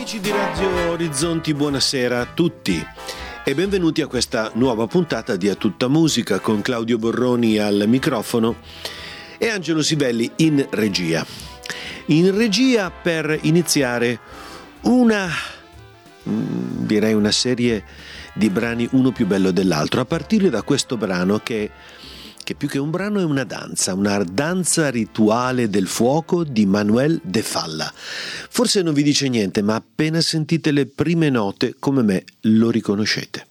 Amici di Radio Orizzonti, buonasera a tutti e benvenuti a questa nuova puntata di A Tutta Musica con Claudio Borroni al microfono e Angelo Sibelli in regia. In regia per iniziare una serie di brani uno più bello dell'altro, a partire da questo brano che più che un brano è una danza rituale del fuoco di Manuel de Falla. Forse non vi dice niente, ma appena sentite le prime note, come me, lo riconoscete.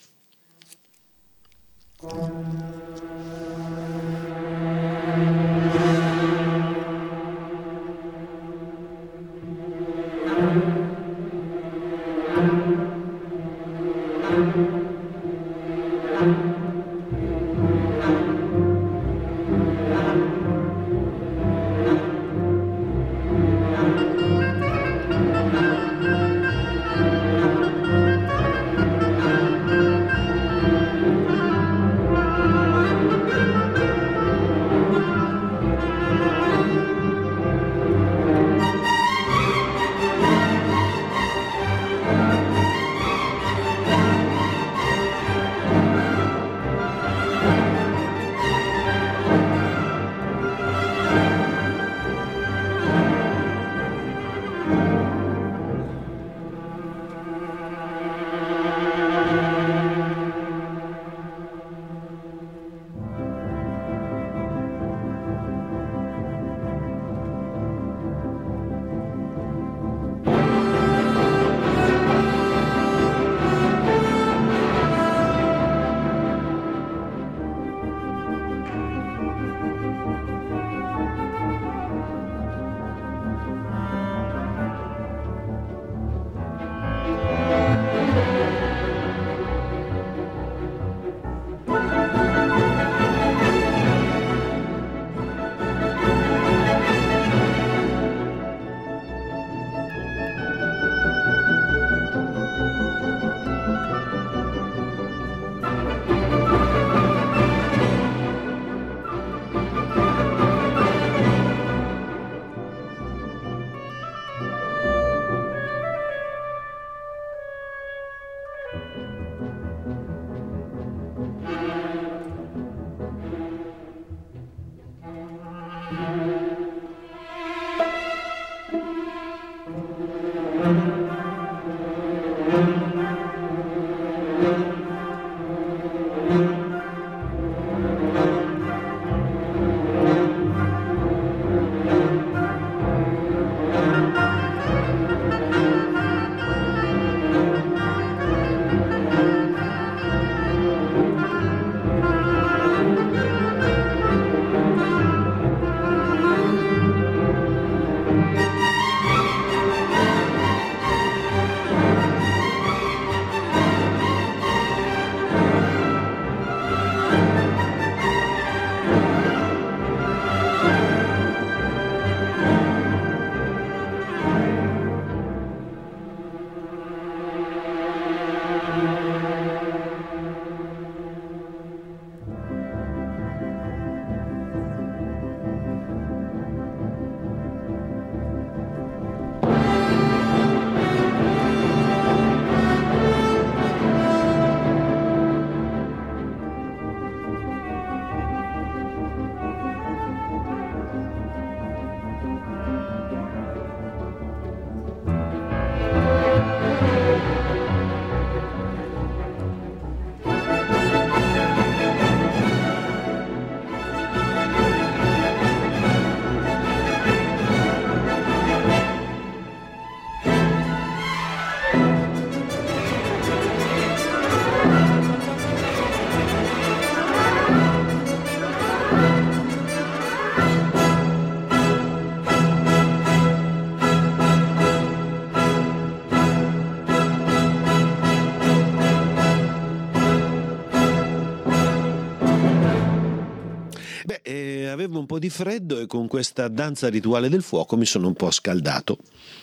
Avevo un po' di freddo e con questa danza rituale del fuoco mi sono un po' scaldato.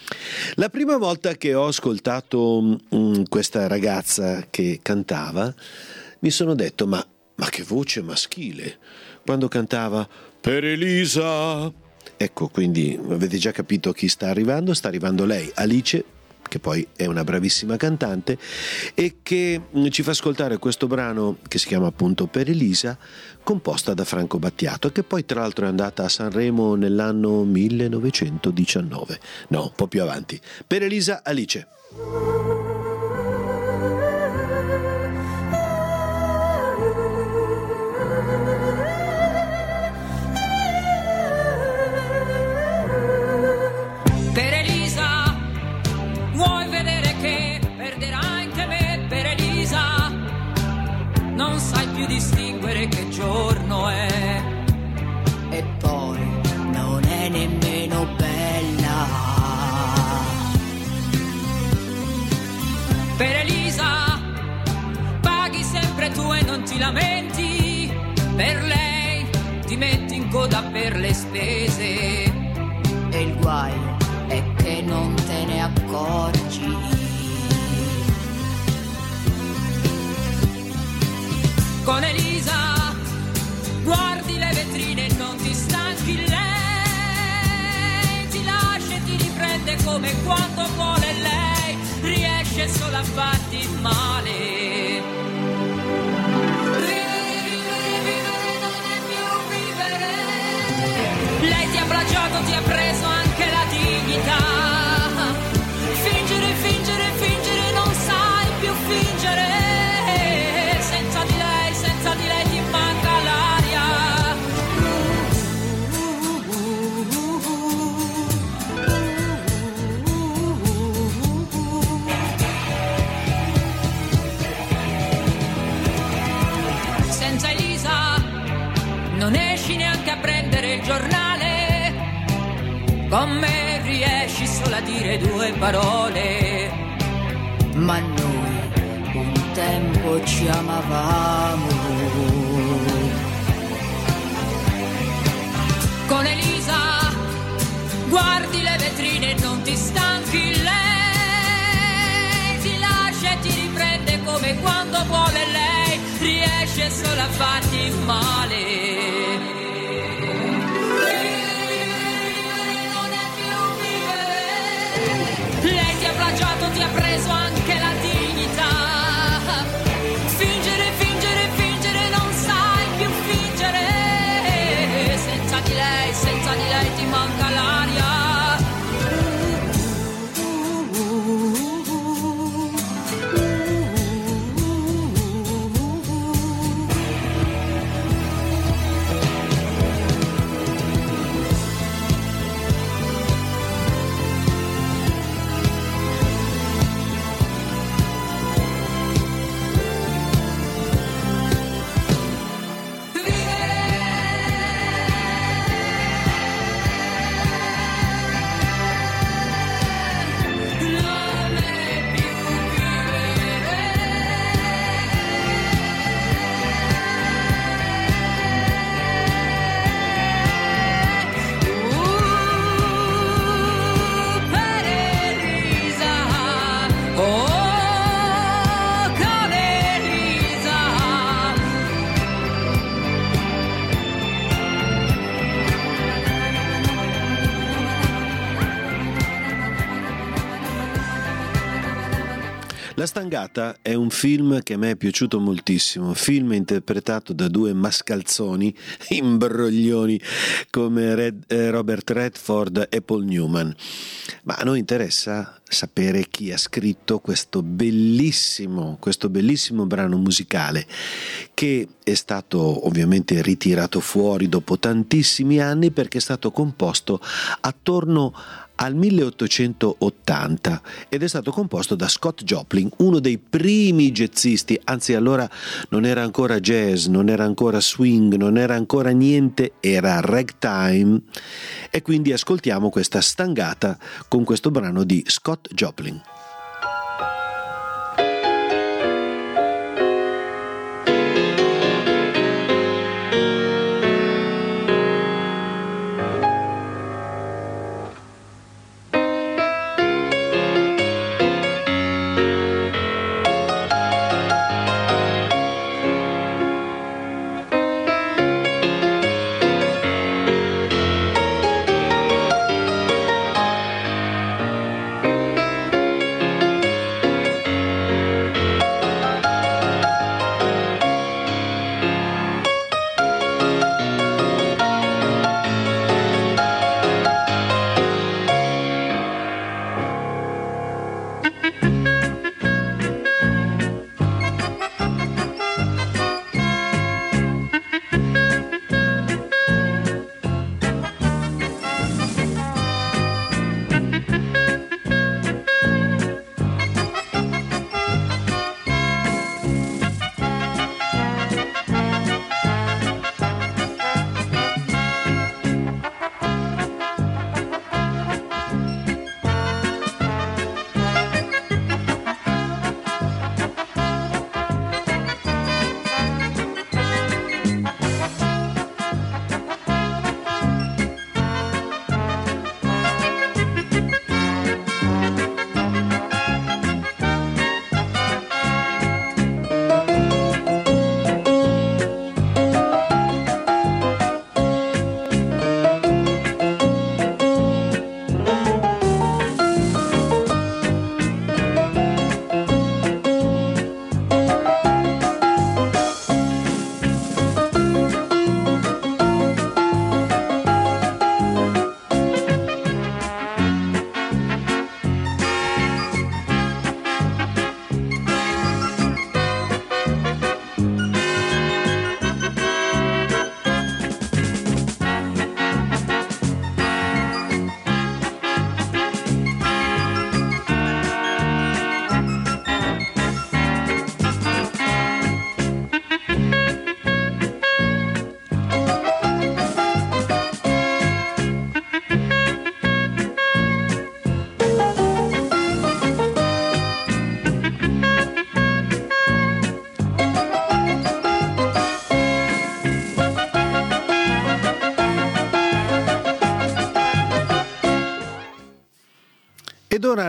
La prima volta che ho ascoltato questa ragazza che cantava mi sono detto ma che voce maschile quando cantava per Elisa. Ecco, quindi avete già capito chi sta arrivando lei, Alice che poi è una bravissima cantante, e che ci fa ascoltare questo brano che si chiama appunto Per Elisa, composta da Franco Battiato, e che poi tra l'altro è andata a Sanremo nell'anno 1919, no, un po' più avanti. Per Elisa, Alice. Per Elisa, vuoi vedere che perderai anche me? Per Elisa, non sai più distinguere che giorno è. E poi non è nemmeno bella. Per Elisa, paghi sempre tu e non ti lamenti. Per lei ti metti in coda per le spese. E il guaio è che non te ne accorgi. Con Elisa guardi le vetrine e non ti stanchi. Lei ti lascia e ti riprende come quando vuole lei. Riesce solo a farti male. Vivere non è più vivere. Lei ti ha plagiato, ti ha preso anche la dignità. Fingere, fingere, fingere, non sai più fingere. Senza di lei ti manca l'aria. Senza Elisa non esci neanche a prendere il giornale. Con me riesci solo a dire due parole. Ma noi un tempo ci amavamo. Con Elisa guardi le vetrine e non ti stanchi. Lei ti lascia e ti riprende come quando vuole lei. Riesce solo a farti male. Non è più vivere. Lei ti ha plagiato, ti ha preso anche la dignità. Fingere, fingere, fingere, non sai più fingere. Senza di lei ti manca l'aria. La Stangata è un film che a me è piaciuto moltissimo, film interpretato da due mascalzoni, imbroglioni come Robert Redford e Paul Newman. Ma a noi interessa sapere chi ha scritto questo bellissimo brano musicale, che è stato ovviamente ritirato fuori dopo tantissimi anni perché è stato composto attorno al 1880 ed è stato composto da Scott Joplin, uno dei primi jazzisti, anzi allora non era ancora jazz, non era ancora swing, non era ancora niente, era ragtime, e quindi ascoltiamo questa Stangata con questo brano di Scott Joplin.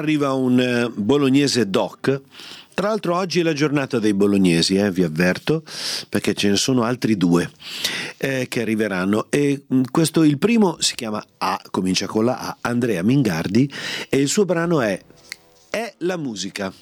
arriva un bolognese doc. Tra l'altro oggi è la giornata dei bolognesi, vi avverto, perché ce ne sono altri due che arriveranno. E questo, il primo si chiama A, comincia con la A, Andrea Mingardi, e il suo brano è la musica.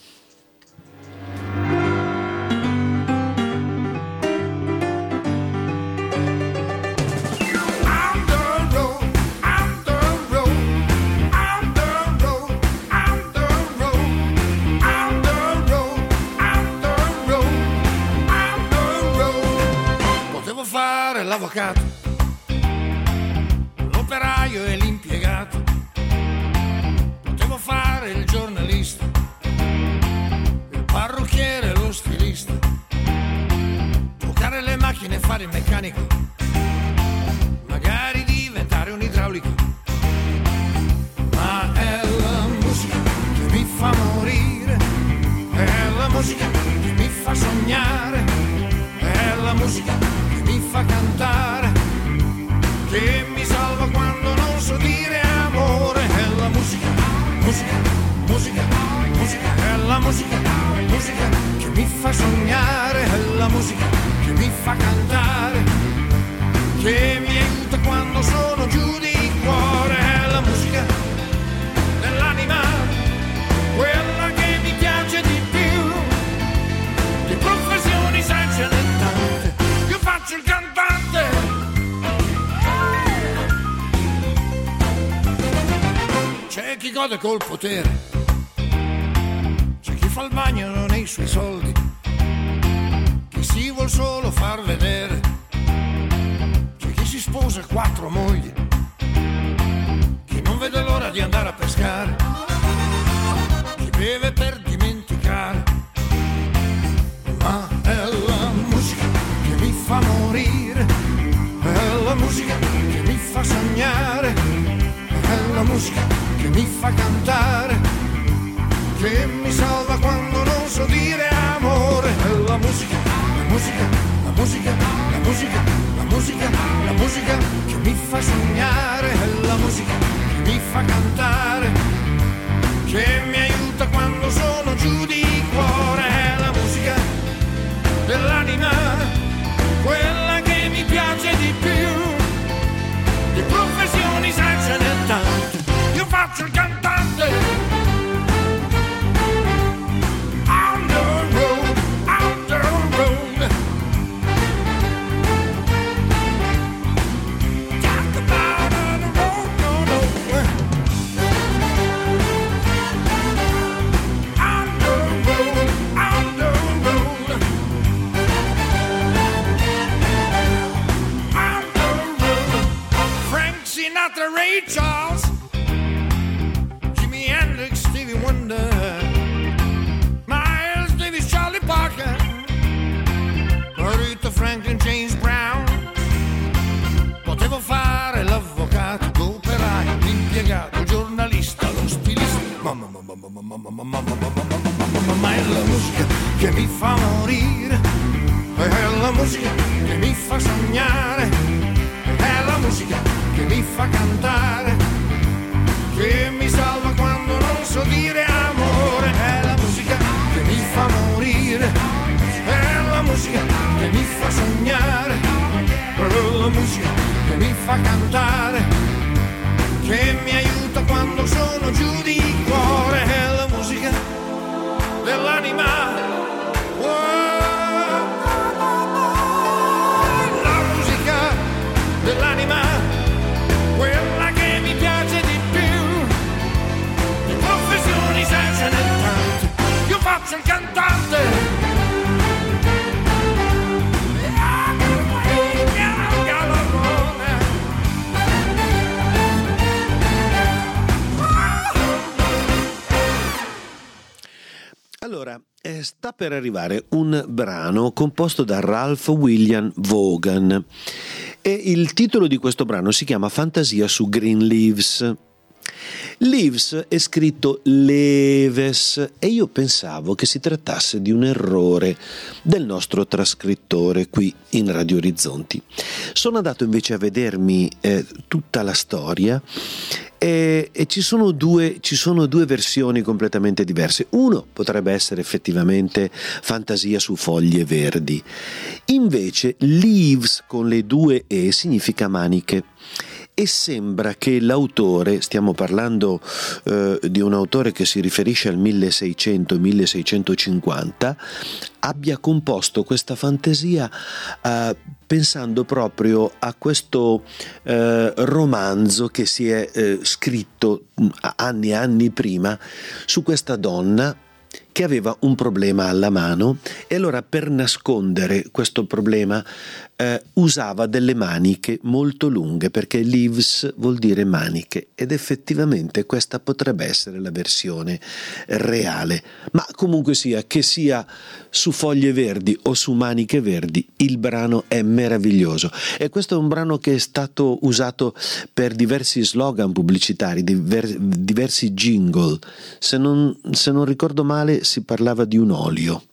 L'avvocato, l'operaio e l'impiegato, potevo fare il giornalista, il parrucchiere e lo stilista, toccare le macchine e fare il meccanico, magari diventare un idraulico. Ma è la musica che mi fa morire, è la musica che mi fa sognare, è la musica mi fa cantare, che mi salva quando non so dire amore. È la musica, musica, musica, musica, è la musica, musica che mi fa sognare, è la musica che mi fa cantare, che mi aiuta quando sono giù di cuore. È la musica dell'anima, quella che mi piace di più, di professioni sai ce n'è tante, io faccio il cantante. C'è chi gode col potere, c'è chi fa il bagno nei suoi soldi, chi si vuol solo far vedere, c'è chi si sposa 4 mogli, chi non vede l'ora di andare a pescare, chi beve per dimenticare. Ma è la musica che mi fa morire, è la musica che mi fa sognare, è la musica che mi fa cantare, che mi salva quando non so dire amore. È la musica, la musica, la musica, la musica, la musica, la musica che mi fa sognare, è la musica che mi fa cantare, che mi aiuta quando sono giù di cuore. È la musica dell'anima, quella che mi piace di più, di professioni sai ce n'è tante, io faccio il cantante. On the road, on the road, talk about on the road, no, no. On the road, on the road, on the road. Frank Sinatra, Ray Charles, Jimi Hendrix, Stevie Wonder, Miles Davis, Charlie Parker, Aretha Franklin, James Brown. Potevo fare l'avvocato, l'operaio, l'impiegato, il giornalista, lo stilista. Ma è la musica che mi fa morire, è la musica che mi fa sognare, è la musica che mi fa cantare, che mi salva quando non so dire amore. È la musica che mi fa morire, è la musica che mi fa sognare, è la musica che mi fa cantare, che mi aiuta quando sono giù di cuore. È la musica dell'anima, la musica dell'anima, quella che mi piace di più, di professioni sai ce n'è tante, io faccio il cantante. Allora, sta per arrivare un brano composto da Ralph William Vaughan e il titolo di questo brano si chiama Fantasia su Green Leaves. Leaves è scritto Leves e io pensavo che si trattasse di un errore del nostro trascrittore qui in Radio Orizzonti. Sono andato invece a vedermi tutta la storia e ci sono due versioni completamente diverse. Uno potrebbe essere effettivamente fantasia su foglie verdi, invece leaves con le due E significa maniche. E sembra che l'autore, stiamo parlando di un autore che si riferisce al 1600-1650, abbia composto questa fantasia pensando proprio a questo romanzo che si è scritto anni e anni prima su questa donna che aveva un problema alla mano e allora per nascondere questo problema usava delle maniche molto lunghe, perché leaves vuol dire maniche, ed effettivamente questa potrebbe essere la versione reale. Ma comunque sia, che sia su foglie verdi o su maniche verdi, il brano è meraviglioso e questo è un brano che è stato usato per diversi slogan pubblicitari, diversi jingle. Se non ricordo male si parlava di un olio.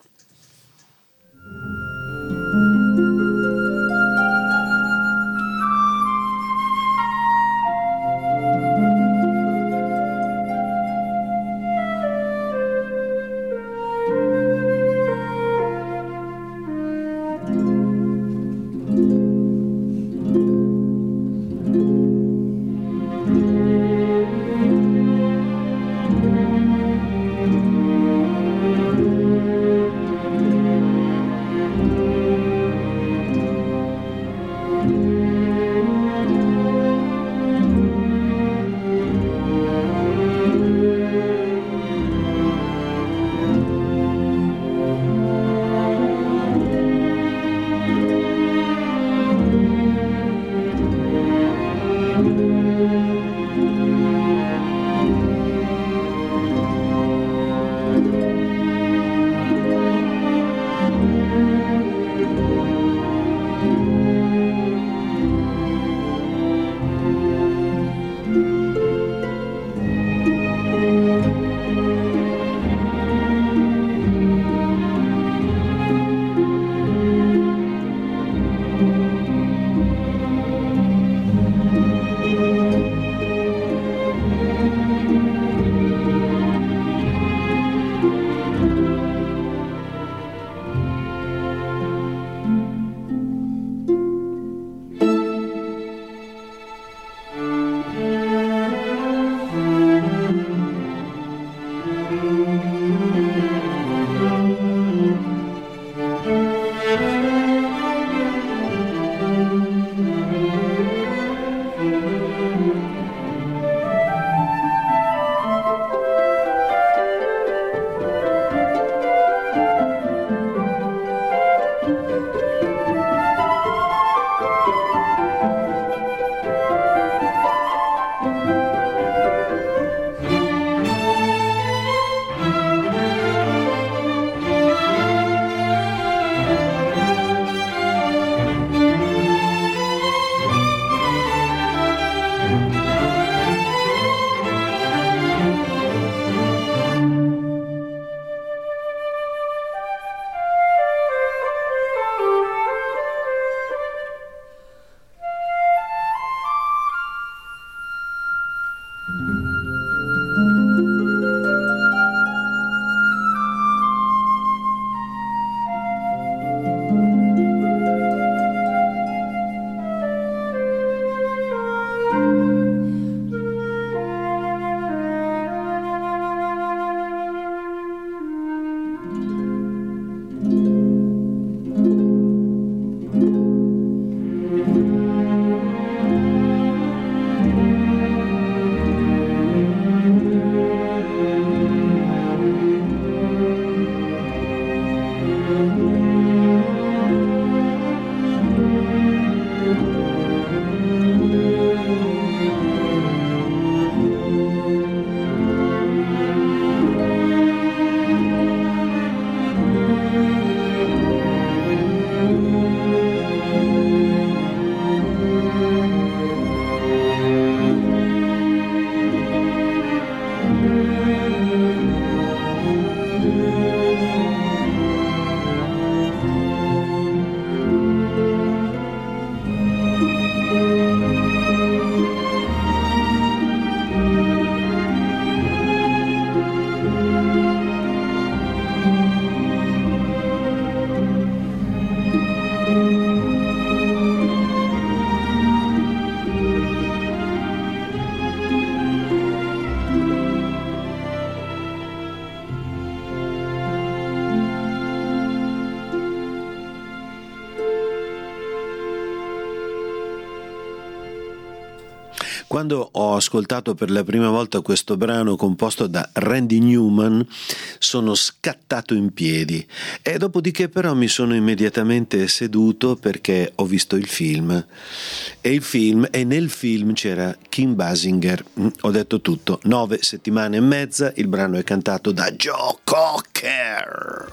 Quando ho ascoltato per la prima volta questo brano composto da Randy Newman sono scattato in piedi e dopodiché però mi sono immediatamente seduto perché ho visto il film e nel film c'era Kim Basinger. Ho detto tutto, 9 settimane e mezza, il brano è cantato da Joe Cocker.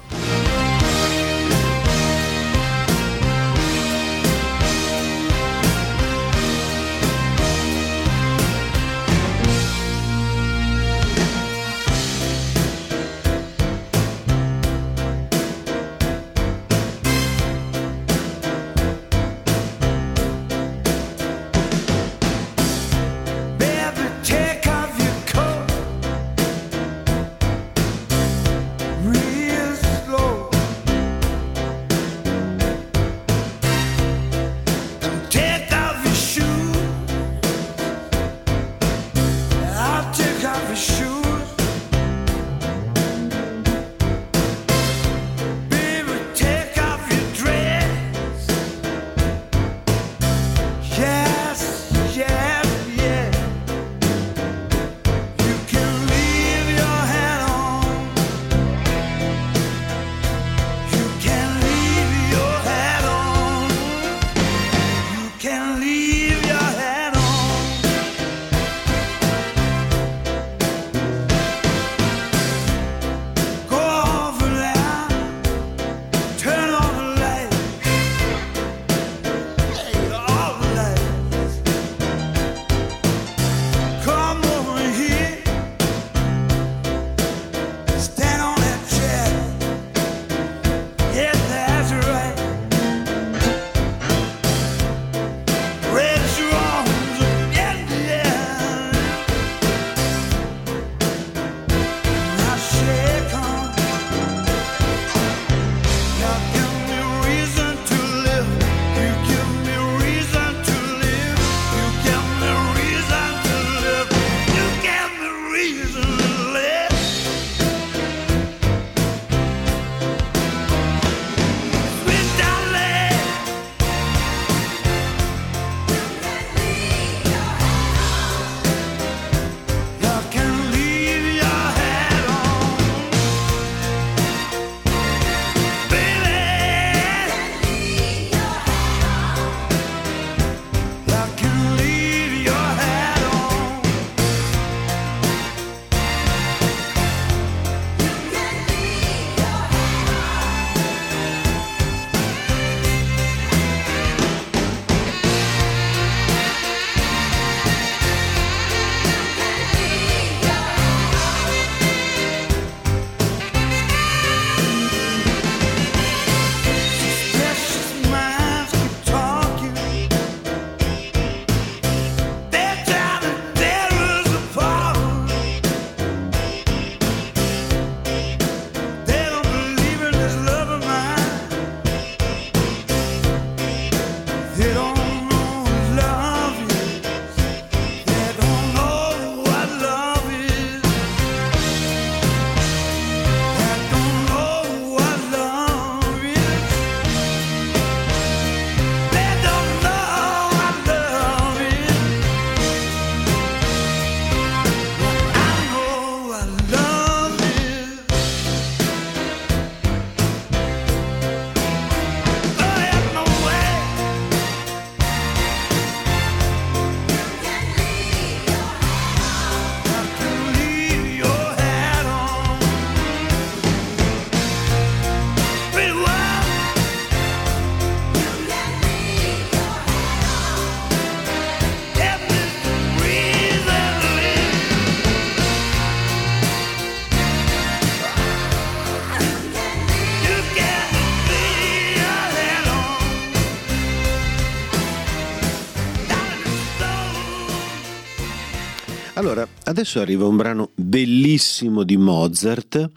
Allora, adesso arriva un brano bellissimo di Mozart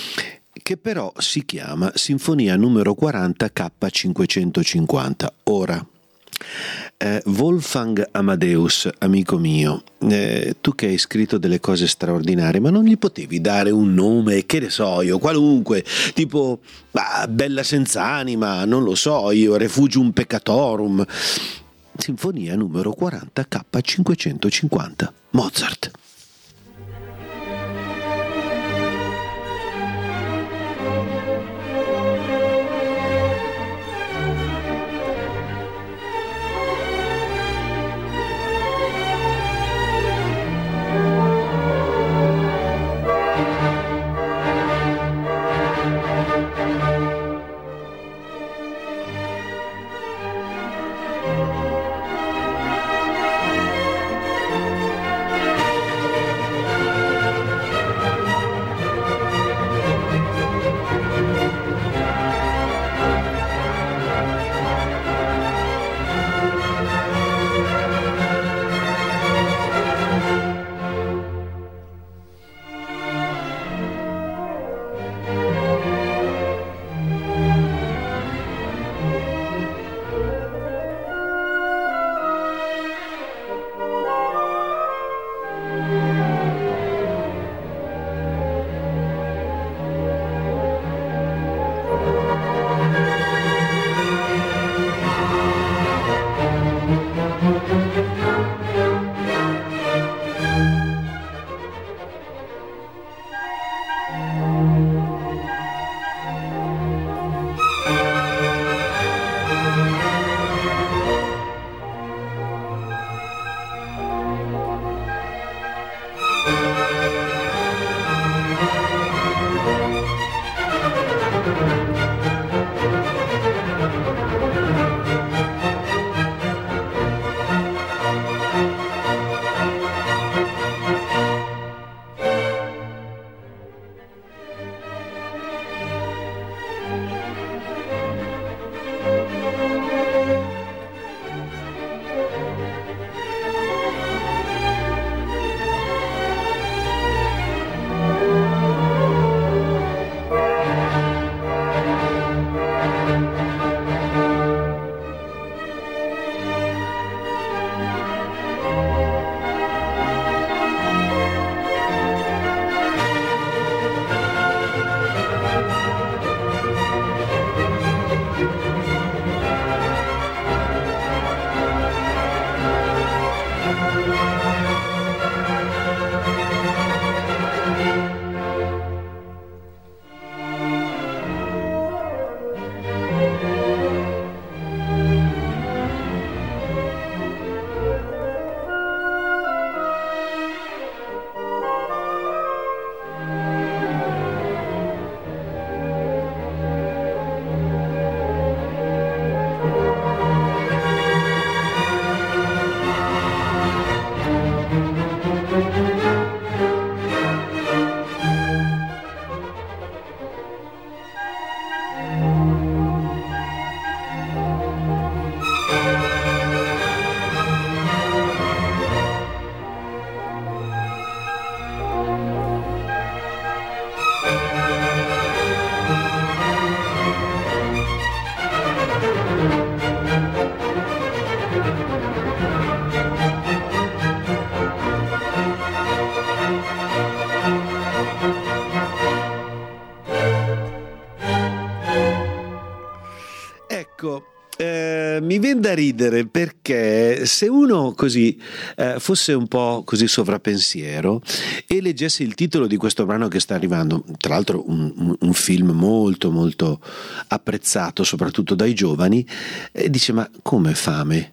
che però si chiama Sinfonia numero 40 K550. Ora, Wolfgang Amadeus, amico mio, tu che hai scritto delle cose straordinarie, ma non gli potevi dare un nome, che ne so io, qualunque, tipo Bella Senz'anima, non lo so io, Refugium Peccatorum, Sinfonia numero 40 K550 Mozart. Mi viene da ridere perché se uno così fosse un po' così sovrappensiero e leggesse il titolo di questo brano che sta arrivando, tra l'altro un film molto molto apprezzato soprattutto dai giovani, dice: ma come fame?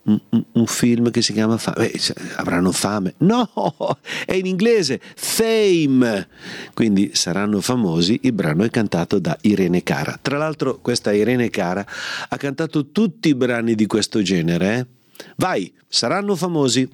Un film che si chiama Fame, avranno fame? No, è in inglese, Fame, quindi saranno famosi. Il brano è cantato da Irene Cara. Tra l'altro questa Irene Cara ha cantato tutti i brani di questo genere, Vai, saranno famosi.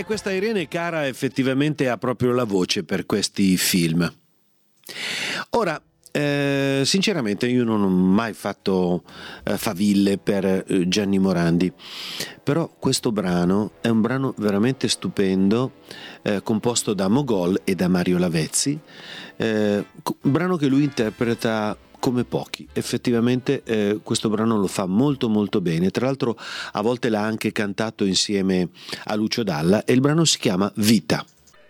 questa Irene Cara effettivamente ha proprio la voce per questi film. Ora, sinceramente io non ho mai fatto faville per Gianni Morandi, però questo brano è un brano veramente stupendo, composto da Mogol e da Mario Lavezzi, un brano che lui interpreta come pochi. Effettivamente questo brano lo fa molto molto bene, tra l'altro a volte l'ha anche cantato insieme a Lucio Dalla e il brano si chiama Vita.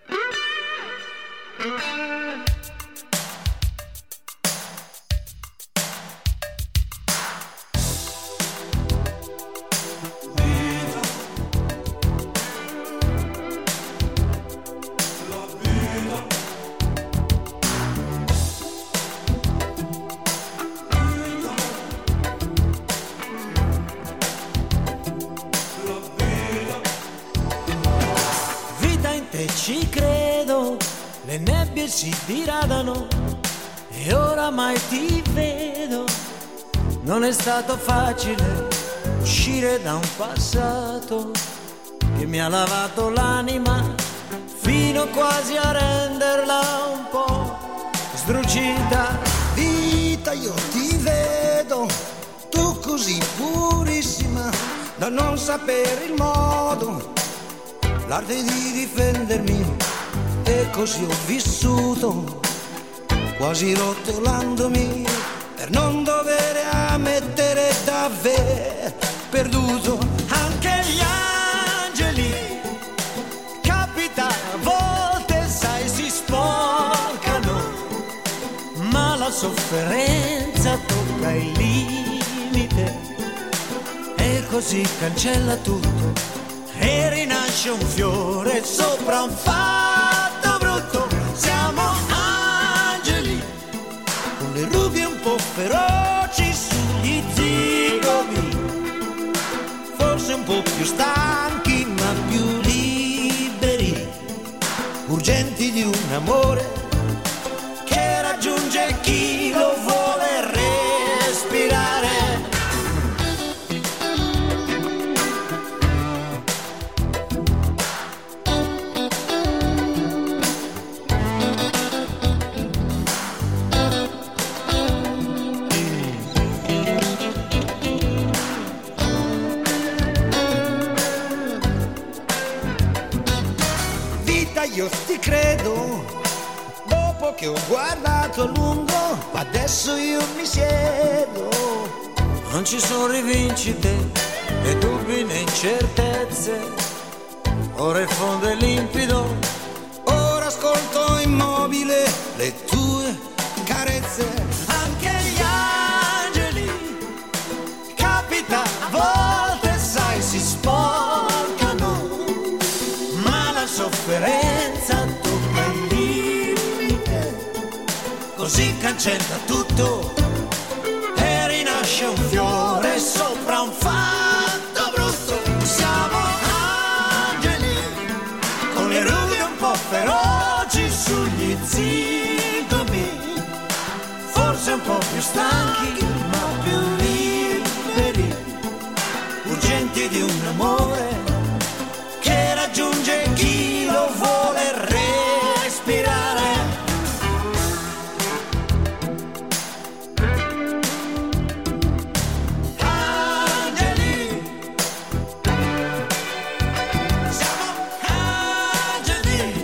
Ci credo, le nebbie si diradano e oramai ti vedo. Non è stato facile uscire da un passato che mi ha lavato l'anima fino quasi a renderla un po' sdrucita. Vita, io ti vedo, tu così purissima da non sapere il modo, l'arte di difendermi, e così ho vissuto, quasi rotolandomi per non dover ammettere davvero perduto. Anche gli angeli, capita a volte, sai, si sporcano, ma la sofferenza tocca il limite e così cancella tutto e rinasce un fiore sopra un fatto brutto. Siamo angeli con le rughie un po' feroci sugli zigomi, forse un po' più stanchi ma più liberi, urgenti di un amore che raggiunge chi lo vuole respirare. Io ti credo, dopo che ho guardato a lungo, adesso io mi siedo. Non ci sono rivincite, né dubbi né incertezze, ora il fondo è limpido, ora ascolto immobile le tue carezze. Anche gli angeli, capita a volte, sai, si sporcano, ma la sofferenza tocca il limite, così cancella tutto e rinasce un fiore sopra un fatto brutto. Siamo angeli con le rughe un po' feroci sugli zigomi, forse un po' più stanchi ma più liberi, urgenti di un amore che raggiunge chi lo vuole respirare. Angeli, siamo angeli.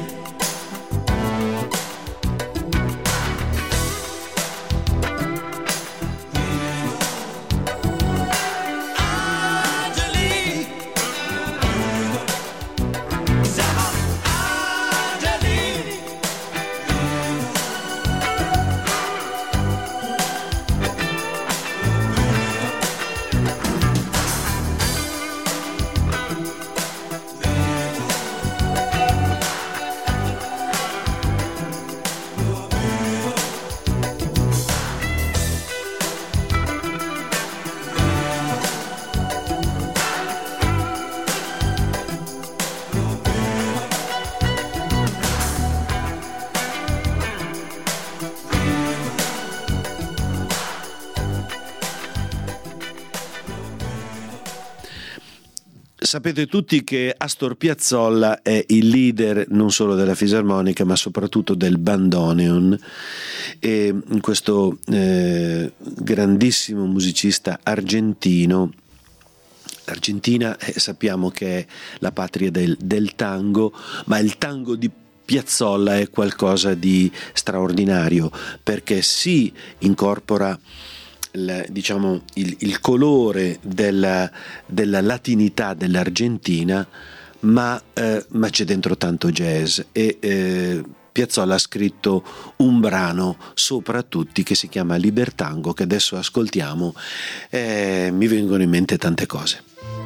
Sapete tutti che Astor Piazzolla è il leader non solo della fisarmonica ma soprattutto del bandoneon, e questo grandissimo musicista argentino. L'Argentina sappiamo che è la patria del tango, ma il tango di Piazzolla è qualcosa di straordinario, perché si incorpora il colore della latinità dell'Argentina, ma c'è dentro tanto jazz, e Piazzolla ha scritto un brano sopra tutti che si chiama Libertango, che adesso ascoltiamo. Mi vengono in mente tante cose.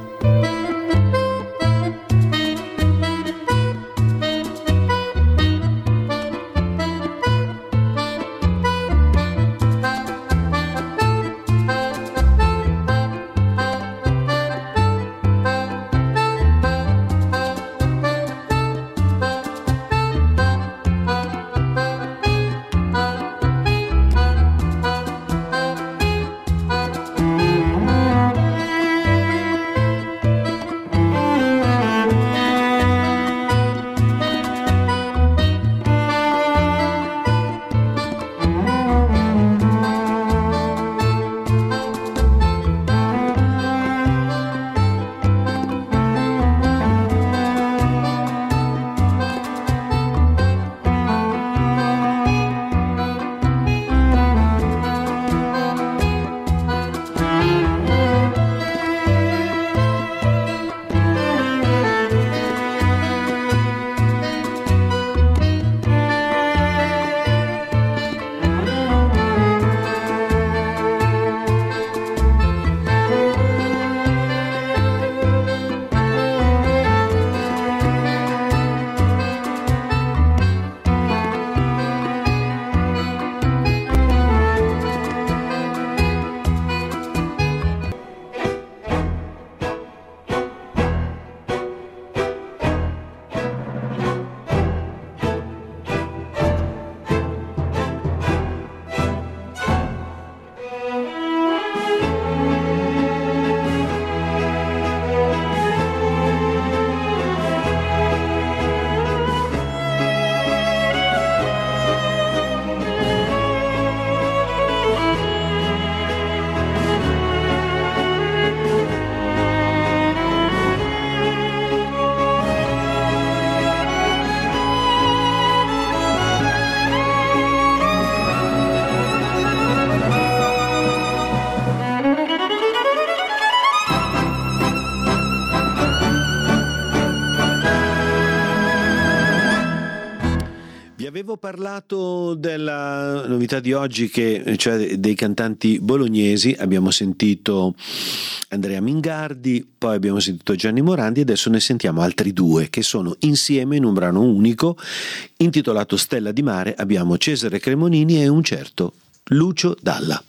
Avevo parlato della novità di oggi, cioè dei cantanti bolognesi. Abbiamo sentito Andrea Mingardi, poi abbiamo sentito Gianni Morandi, adesso ne sentiamo altri due che sono insieme in un brano unico intitolato Stella di Mare. Abbiamo Cesare Cremonini e un certo Lucio Dalla.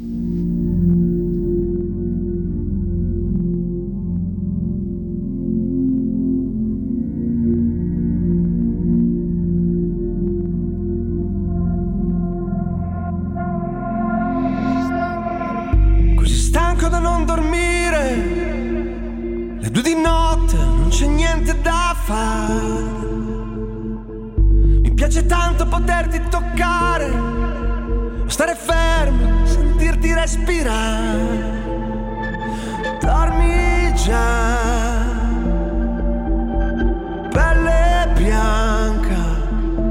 Da non dormire, le 2 di notte, non c'è niente da fare. Mi piace tanto poterti toccare, stare fermo, sentirti respirare. Dormi già, pelle bianca,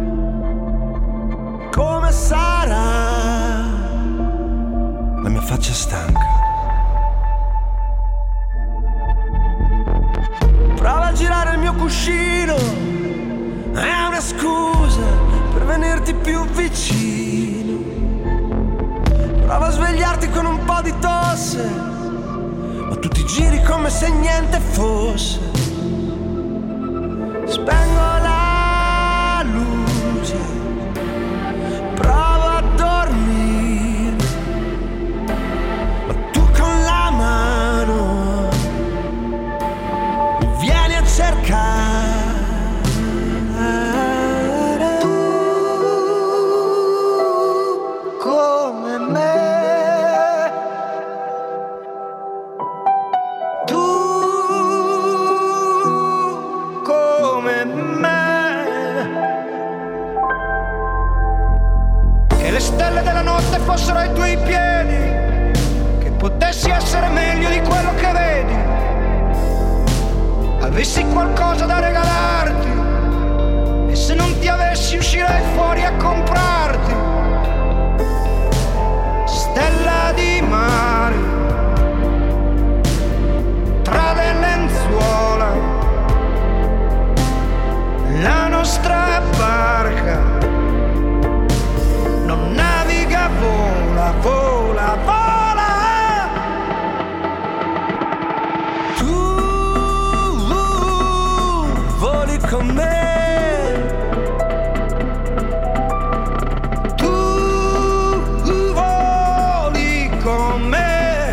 come sarà la mia faccia stanca. Prova a girare il mio cuscino, è una scusa per venirti più vicino. Prova a svegliarti con un po' di tosse, ma tu ti giri come se niente fosse. Spengo la luce, provo a dormire, ma tu con la mano vieni a cercare. Tu come me, tu fossero ai tuoi piedi, che potessi essere meglio di quello che vedi, avessi qualcosa da regalarti, e se non ti avessi uscirei fuori a comprarti. Stella di mare tra le lenzuola, la nostra barca non naviga, vola, vola, vola. Tu voli con me, tu voli con me,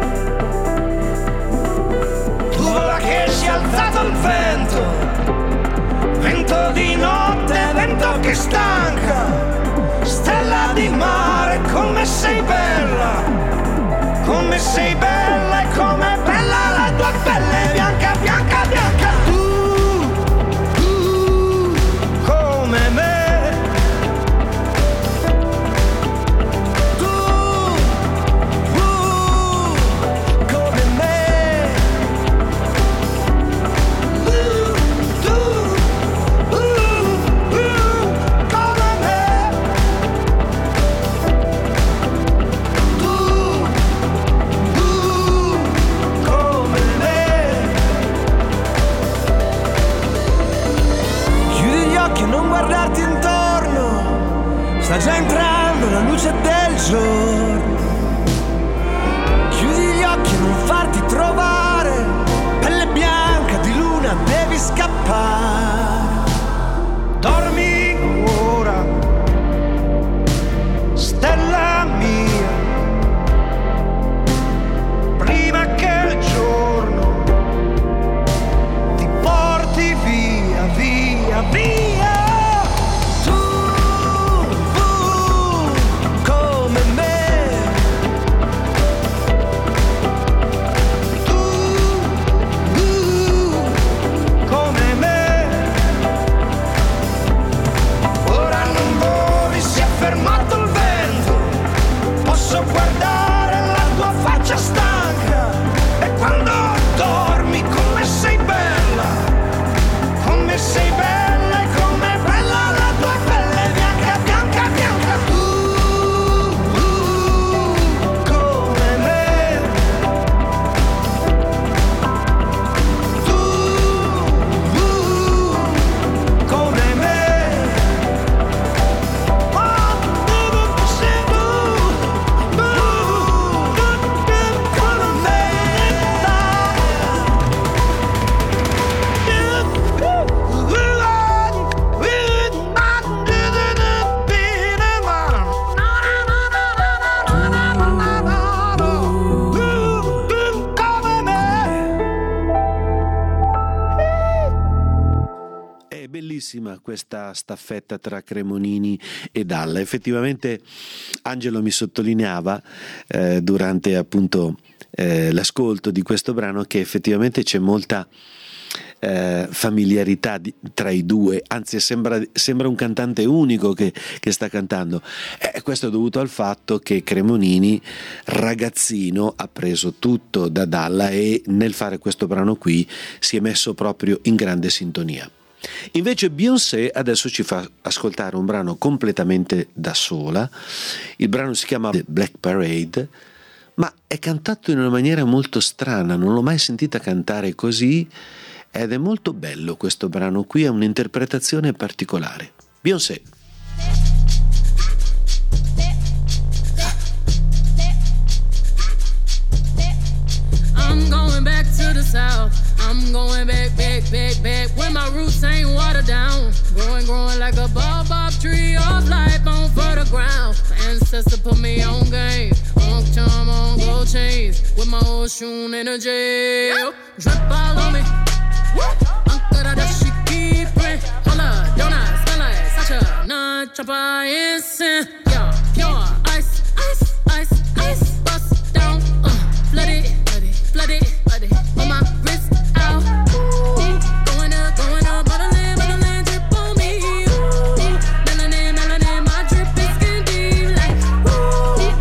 tu vola che si è alzato il vento, vento di notte, vento che stanca. Stella di mare, come sei bella e come è bella la tua pelle bianca, bianca, bianca. Tu come me, tu come me, tu come me. Non guardarti intorno, sta già entrando la luce del giorno. Chiudi gli occhi e non farti trovare, pelle bianca di luna devi scappare. Dormi ora, stella mia, prima che il giorno ti porti via, via, via. Guardare la tua faccia stanca, e quando dormi come sei bella e come è bella la tua pelle bianca, bianca, bianca. Tu come me, tu come me. Questa staffetta tra Cremonini e Dalla. Effettivamente Angelo mi sottolineava durante appunto l'ascolto di questo brano che effettivamente c'è molta familiarità tra i due, anzi sembra un cantante unico che sta cantando. Questo è dovuto al fatto che Cremonini, ragazzino, ha preso tutto da Dalla e nel fare questo brano qui si è messo proprio in grande sintonia. Invece Beyoncé adesso ci fa ascoltare un brano completamente da sola. Il brano si chiama The Black Parade, ma è cantato in una maniera molto strana, non l'ho mai sentita cantare così ed è molto bello questo brano qui, ha un'interpretazione particolare. Beyoncé. I'm going back to the south. I'm going back, back, back, back, where my roots ain't watered down. Growing like a baobab tree of life on fertile ground. My ancestor put me on game, on charm, on gold chains, with my old shoe energy. Drip all on me, Ankara da shikipre. Holla, Dona, Stella, Sacha, Nah, Chapa, Incense. Yeah, pure ice, ice, ice, ice. Bust down, flood it, flood it, flood it, on my wrist out. Going up, motherland, drip on me. Melanin, my drip is skin deep like.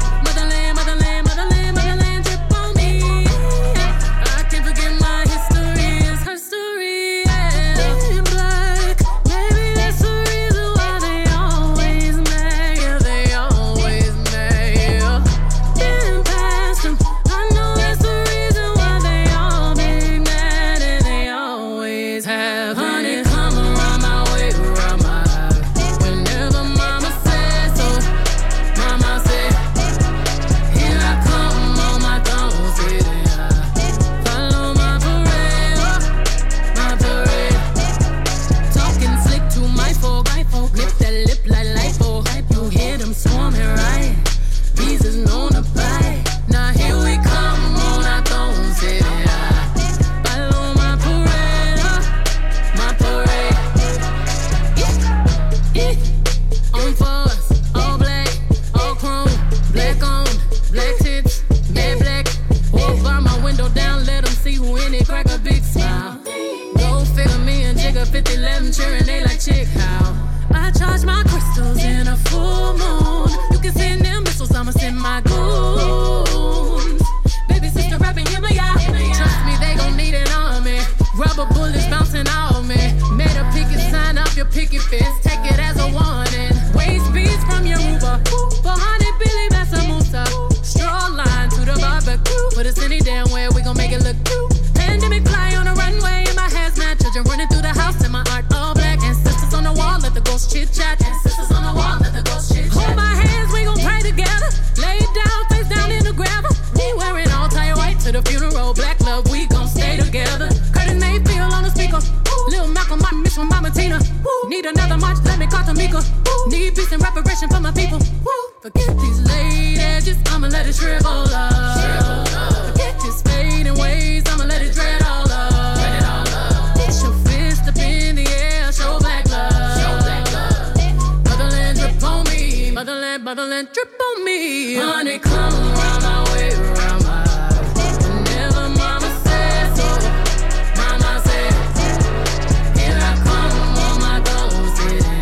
warning. Waste beats from your Uber. 400 Billy Massamusa. Straw line to the barbecue. Put us any damn way, we gon' make it look cute. Pandemic fly on the runway in my hazmat. Children running through the house in my art all black. And sisters on the wall, let the ghost chit chat. And sisters on the wall, let the ghost chit chat. Hold my hands, we gon' pray together. Lay down, face down in the gravel. We wearing all tie white to the funeral. Black love, we gon' stay together. Curtis Mayfield on the speaker. Lil Malcolm, my miss from Mama Tina. Need another march, let me call Tamika. Need peace and reparation for my people. Forget these late edges, I'ma let it shrivel up. Forget this fading ways, I'ma let it dread all up. Get your fist up in the air, show black love. Motherland drip on me, motherland drip on me. Honey, come around my way, around my way. Never mama said so. Mama said, here I come on my toes,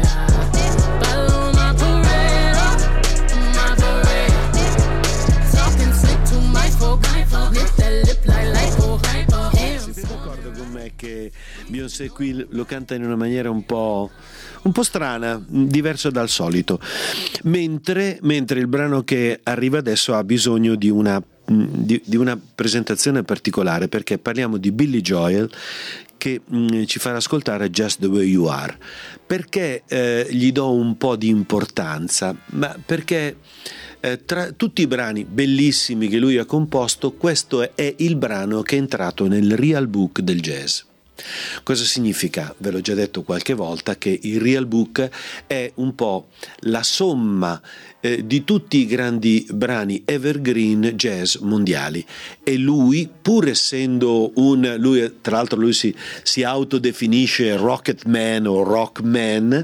follow my parade, my parade. Talking slick to my folk, lift that lip like hypo. Siete d'accordo con me che Beyoncé qui lo canta in una maniera un po' strana, diverso dal solito, mentre il brano che arriva adesso ha bisogno di una presentazione particolare, perché parliamo di Billy Joel che ci farà ascoltare Just the Way You Are. Perché gli do un po' di importanza? Ma perché tra tutti i brani bellissimi che lui ha composto, questo è il brano che è entrato nel Real Book del jazz. Cosa significa? Ve l'ho già detto qualche volta che il Real Book è un po' la somma di tutti i grandi brani evergreen jazz mondiali, e lui, pur essendo tra l'altro lui si autodefinisce Rocket Man o Rock Man,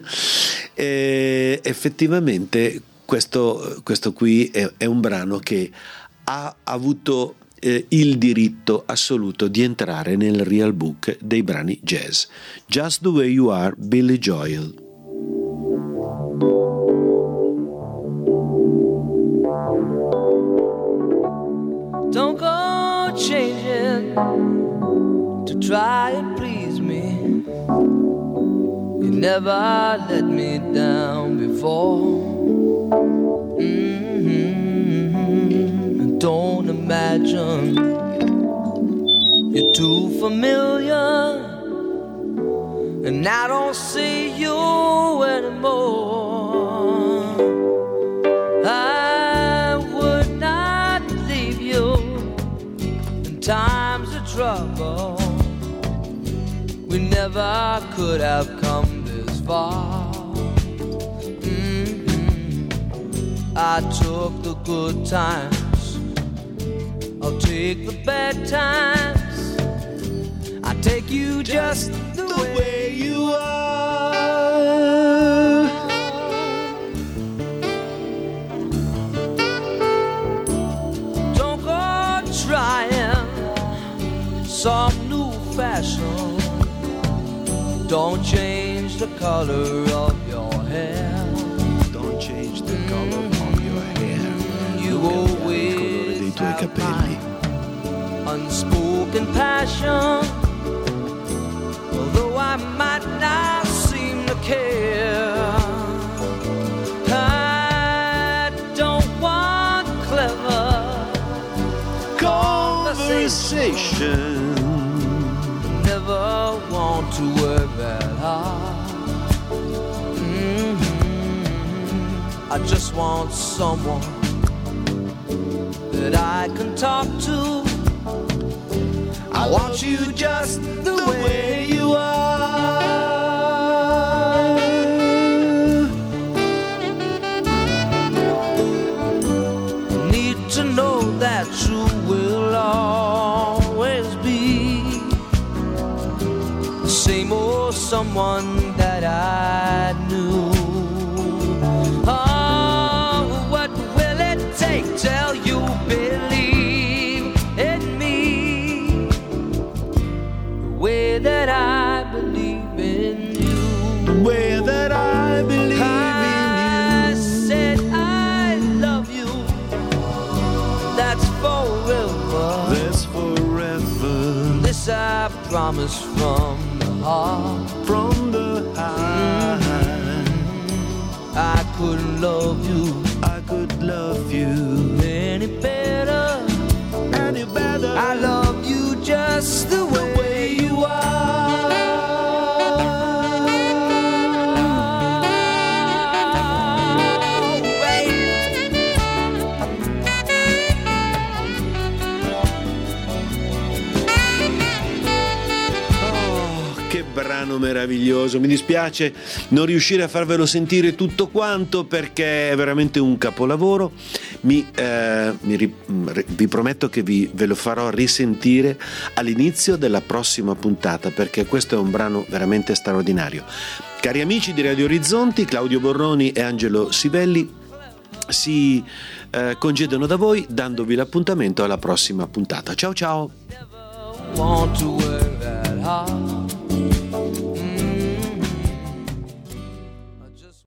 effettivamente questo qui è un brano che ha avuto il diritto assoluto di entrare nel Real Book dei brani jazz. Just the Way You Are, Billy Joel. Don't go changing to try and please me. You never let me down before. Don't imagine you're too familiar, and I don't see you anymore. I would not leave you in times of trouble. We never could have come this far. I took the good times, I'll take the bad times. I take you just the way you are. Don't go trying some new fashion. Don't change the color of your hair. Don't change the color of your hair. You always tuoi capelli. Unspoken passion, although I might not seem to care. I don't want clever conversation. Never want to work that hard. I just want someone that I can talk to. I want you just the way you are. Need to know that you will always be the same old someone that I knew. Till you believe in me the way that I believe in you. The way that I believe in you. I said I love you. That's forever. That's forever. This I promise from the heart. From the heart. couldn't love you. I could love you Any better. I love you just the way you are. Che brano meraviglioso, mi dispiace non riuscire a farvelo sentire tutto quanto perché è veramente un capolavoro. Vi prometto che ve lo farò risentire all'inizio della prossima puntata perché questo è un brano veramente straordinario. Cari amici di Radio Orizzonti, Claudio Borroni e Angelo Sivelli si congedano da voi dandovi l'appuntamento alla prossima puntata. Ciao ciao! Want to work that hard.